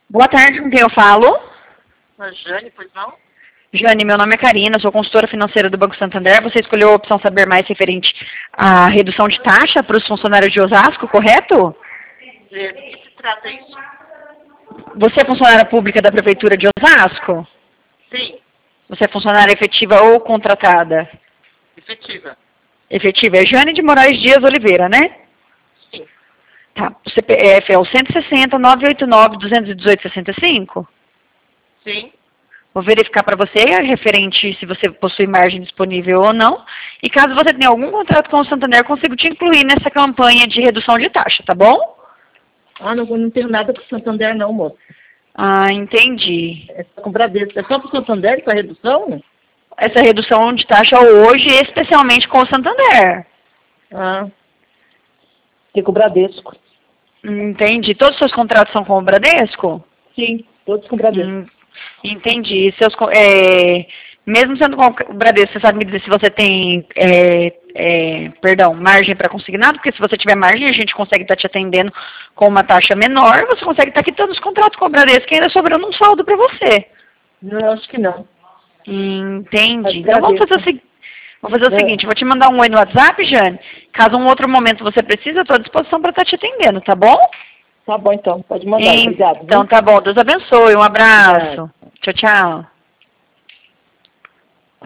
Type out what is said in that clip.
Boa tarde, com quem eu falo? A Jane, pois não? Jane, meu nome é Karina, sou consultora financeira do Banco Santander. Você escolheu a opção Saber Mais referente à redução de taxa para os funcionários de Osasco, correto? Do que se trata isso? Você é funcionária pública da Prefeitura de Osasco? Sim, Você é funcionária efetiva ou contratada? efetiva. Efetiva é Jane de Moraes Dias Oliveira, né? Sim, Tá. O CPF é o 160 989 218 65? sim. Vou verificar para você referente se você possui margem disponível ou não. E caso você tenha algum contrato com o Santander, eu consigo te incluir nessa campanha de redução de taxa, tá bom? Ah, não tenho nada com o Santander não, moço. Ah, entendi. É só com o Bradesco. É só para o Santander com a redução? Essa redução de taxa hoje, especialmente com o Santander. Ah, tem com o Bradesco. Entendi. Todos os seus contratos são com o Bradesco? Sim, todos com o Bradesco. Entendi. Mesmo sendo com o Bradesco, você sabe me dizer se você tem margem para consignado? Porque se você tiver margem, a gente consegue estar te atendendo com uma taxa menor, você consegue estar quitando os contratos com o Bradesco e ainda sobrando um saldo para você. Não, acho que não. Entendi. Então vamos fazer o seguinte, vou te mandar um oi no WhatsApp, Jane. Caso um outro momento você precise, eu estou à disposição para estar te atendendo, tá bom? Tá bom então, pode mandar. Obrigado. Então tá bom, Deus abençoe, um abraço. Tchau, tchau.